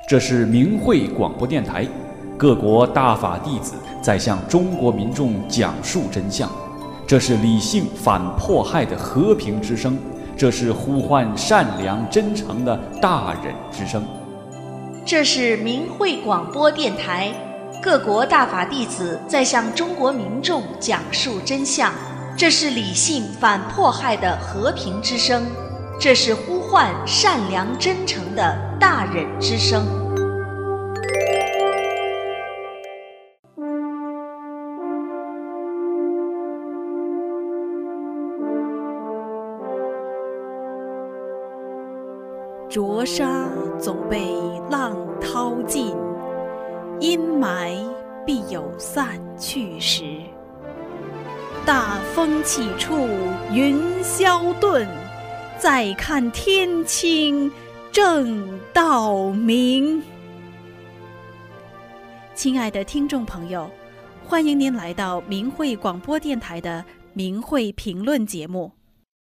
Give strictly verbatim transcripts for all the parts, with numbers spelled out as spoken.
这是明慧广播电台，各国大法弟子在向中国民众讲述真相。这是理性反迫害的和平之声，这是呼唤善良真诚的大忍之声。 这是明慧广播电台，各国大法弟子在向中国民众讲述真相。这是理性反迫害的和平之声，这是呼唤善良真诚的大忍之声。 浊沙总被浪淘尽，阴霾必有散去时。大风起处云霄遁，再看天清正道明。亲爱的听众朋友，欢迎您来到明慧广播电台的明慧评论节目。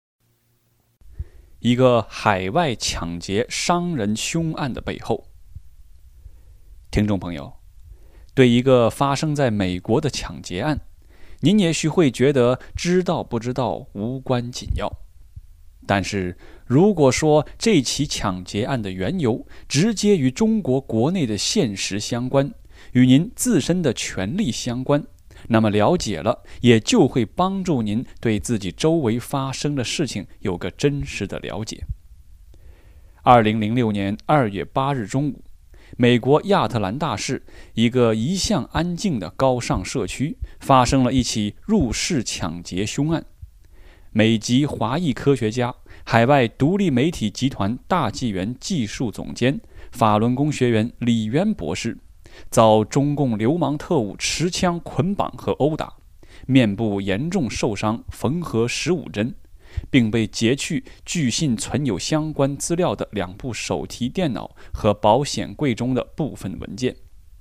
一个海外抢劫伤人凶案的背后。听众朋友，对一个发生在美国的抢劫案，您也许会觉得知道不知道无关紧要。但是如果说这起抢劫案的缘由直接与中国国内的现实相关，与您自身的权利相关，那么了解了也就会帮助您对自己周围发生的事情有个真实的了解。二零零六年二月八日中午，美国亚特兰大市一个一向安静的高尚社区发生了一起入室抢劫凶案。美籍华裔科学家、海外独立媒体集团大纪元技术总监、法轮功学员李渊博士遭中共流氓特务持枪捆绑和殴打，面部严重受伤，缝合十五针，并被劫去据信存有相关资料的两部手提电脑和保险柜中的部分文件。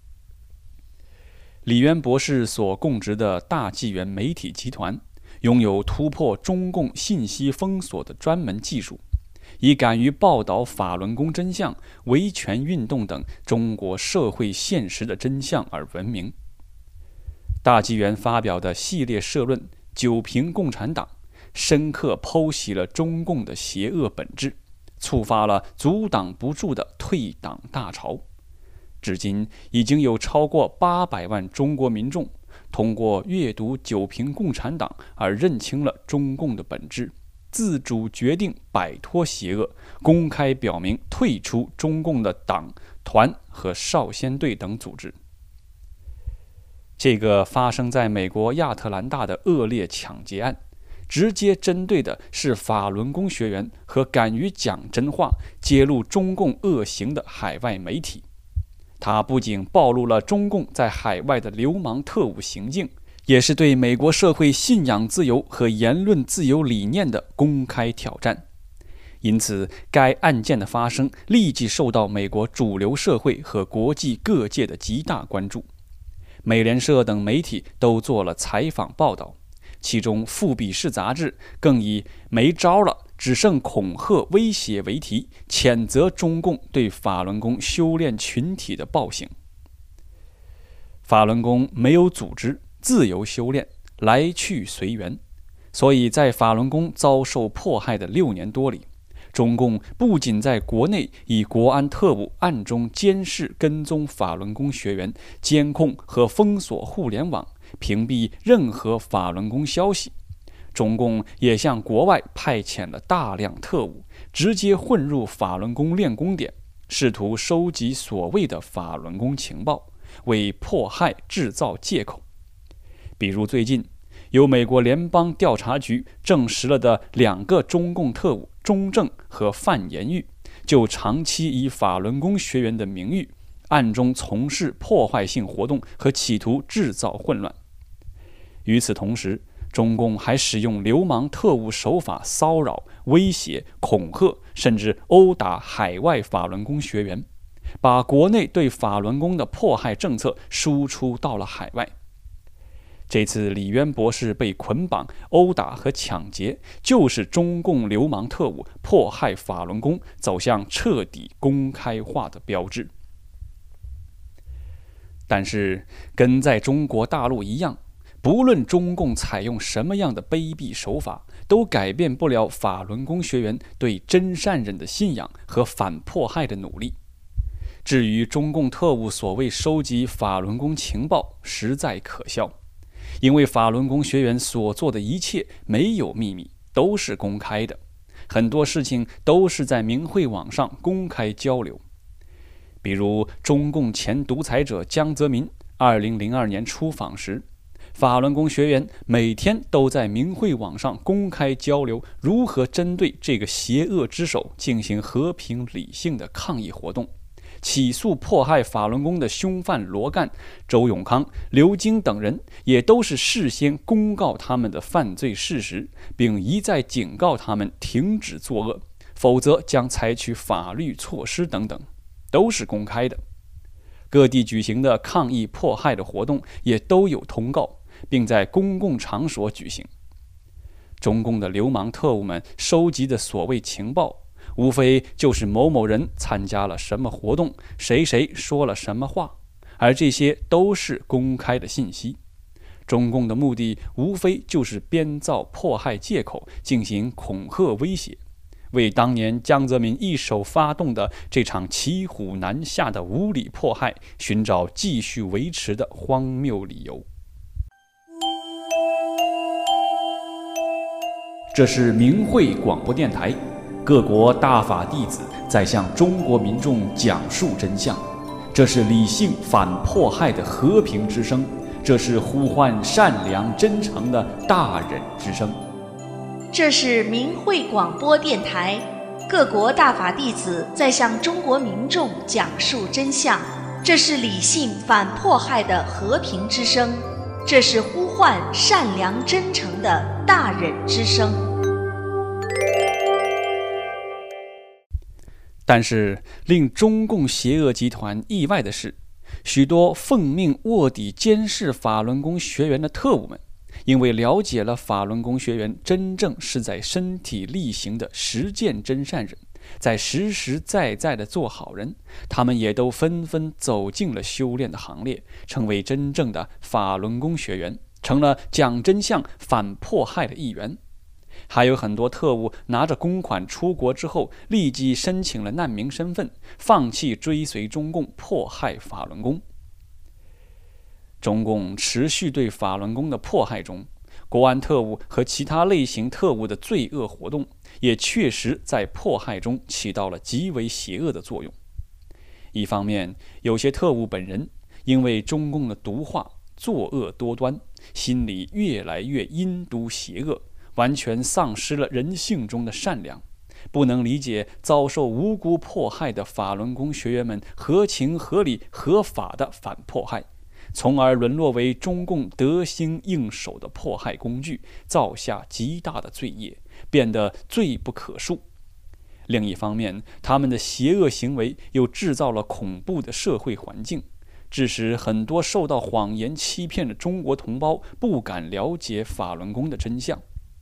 李渊博士所供职的大纪元媒体集团拥有突破中共信息封锁的专门技术，以敢于报道法轮功真相、维权运动等中国社会现实的真相而闻名。大纪元发表的系列社论《九评共产党》深刻剖析了中共的邪恶本质，触发了阻挡不住的退党大潮。至今已经有超过八百万中国民众通过阅读《九评共产党》而认清了中共的本质，自主决定摆脱邪恶，公开表明退出中共的党、团和少先队等组织。这个发生在美国亚特兰大的恶劣抢劫案，直接针对的是法轮功学员和敢于讲真话、揭露中共恶行的海外媒体。它不仅暴露了中共在海外的流氓特务行径，也是对美国社会信仰自由和言论自由理念的公开挑战。因此，该案件的发生立即受到美国主流社会和国际各界的极大关注。美联社等媒体都做了采访报道，其中《富比士》杂志更以没招了，只剩恐吓威胁为题，谴责中共对法轮功修炼群体的暴行。法轮功没有组织，自由修炼，来去随缘。所以在法轮功遭受迫害的六年多里，中共不仅在国内以国安特务暗中监视跟踪法轮功学员，监控和封锁互联网，屏蔽任何法轮功消息，中共也向国外派遣了大量特务，直接混入法轮功练功点，试图收集所谓的法轮功情报，为迫害制造借口。比如最近由美国联邦调查局证实了的两个中共特务钟正和范延玉，就长期以法轮功学员的名誉，暗中从事破坏性活动和企图制造混乱。与此同时，中共还使用流氓特务手法骚扰、威胁、恐吓，甚至殴打海外法轮功学员，把国内对法轮功的迫害政策输出到了海外。这次李渊博士被捆绑、殴打和抢劫，就是中共流氓特务迫害法轮功走向彻底公开化的标志。 但是跟在中国大陆一样，不论中共采用什么样的卑鄙手法，都改变不了法轮功学员对真善忍的信仰和反迫害的努力。至于中共特务所谓收集法轮功情报，实在可笑，因为法轮功学员所做的一切没有秘密，都是公开的，很多事情都是在明慧网上公开交流。比如中共前独裁者江泽民二零零二年出访时，法轮功学员每天都在明慧网上公开交流如何针对这个邪恶之手进行和平理性的抗议活动，起诉迫害法轮功的凶犯罗干、周永康、刘晶等人，也都是事先公告他们的犯罪事实，并一再警告他们停止作恶，否则将采取法律措施等等，都是公开的。各地举行的抗议迫害的活动也都有通告，并在公共场所举行。中共的流氓特务们收集的所谓情报，无非就是某某人参加了什么活动，谁谁说了什么话，而这些都是公开的信息。中共的目的无非就是编造迫害借口，进行恐吓威胁，为当年江泽民一手发动的这场骑虎难下的无理迫害寻找继续维持的荒谬理由。这是明慧广播电台，各国大法弟子在向中国民众讲述真相，这是理性反迫害的和平之声，这是呼唤善良真诚的大忍之声。 这是明慧广播电台，各国大法弟子在向中国民众讲述真相，这是理性反迫害的和平之声，这是呼唤善良真诚的大忍之声。 但是令中共邪恶集团意外的是，许多奉命卧底监视法轮功学员的特务们，因为了解了法轮功学员真正是在身体力行的实践真善忍，在实实在在的做好人，他们也都纷纷走进了修炼的行列，成为真正的法轮功学员，成了讲真相反迫害的一员。还有很多特务拿着公款出国之后，立即申请了难民身份，放弃追随中共迫害法轮功。中共持续对法轮功的迫害中，国安特务和其他类型特务的罪恶活动也确实在迫害中起到了极为邪恶的作用。一方面，有些特务本人因为中共的毒化，作恶多端，心里越来越阴毒邪恶，完全丧失了人性中的善良，不能理解遭受无辜迫害的法轮功学员们合情合理合法的反迫害，从而沦落为中共得心应手的迫害工具，造下极大的罪业，变得罪不可恕。另一方面，他们的邪恶行为又制造了恐怖的社会环境，致使很多受到谎言欺骗的中国同胞不敢了解法轮功的真相。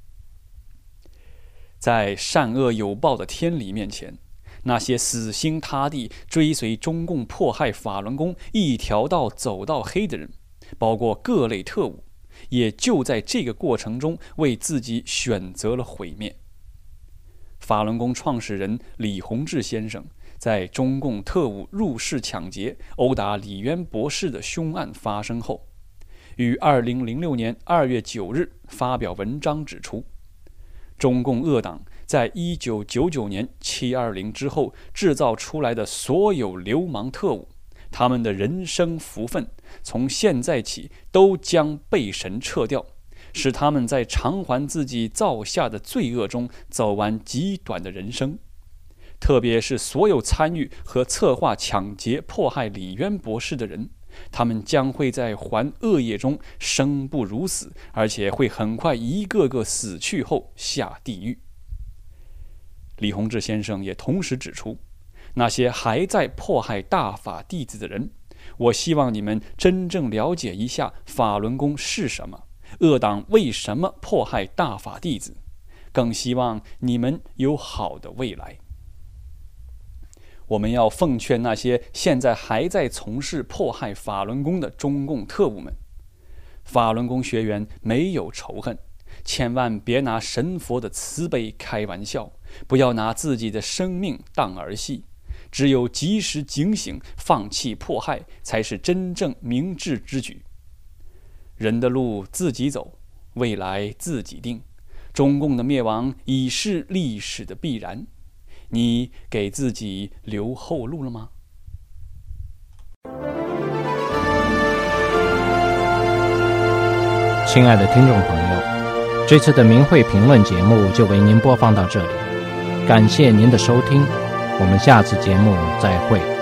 在善恶有报的天理面前，那些死心塌地追随中共迫害法轮功一条道走到黑的人，包括各类特务，也就在这个过程中为自己选择了毁灭。法轮功创始人李洪志先生在中共特务入室抢劫殴打李渊博士的凶案发生后，于二零零六年二月九日发表文章指出，中共恶党在一九九九年七二零之后制造出来的所有流氓特务，他们的人生福分从现在起都将被神撤掉，使他们在偿还自己造下的罪恶中走完极短的人生。特别是所有参与和策划抢劫迫害李渊博士的人，他们将会在还恶业中生不如死，而且会很快一个个死去后下地狱。李洪志先生也同时指出，那些还在迫害大法弟子的人，我希望你们真正了解一下法轮功是什么，恶党为什么迫害大法弟子，更希望你们有好的未来。 我们要奉劝那些现在还在从事迫害法轮功的中共特务们，法轮功学员没有仇恨，千万别拿神佛的慈悲开玩笑，不要拿自己的生命当儿戏。只有及时警醒，放弃迫害，才是真正明智之举。人的路自己走，未来自己定。中共的灭亡已是历史的必然，你给自己留后路了吗？ 亲爱的听众朋友，这次的明慧评论节目就为您播放到这里，感谢您的收听，我们下次节目再会。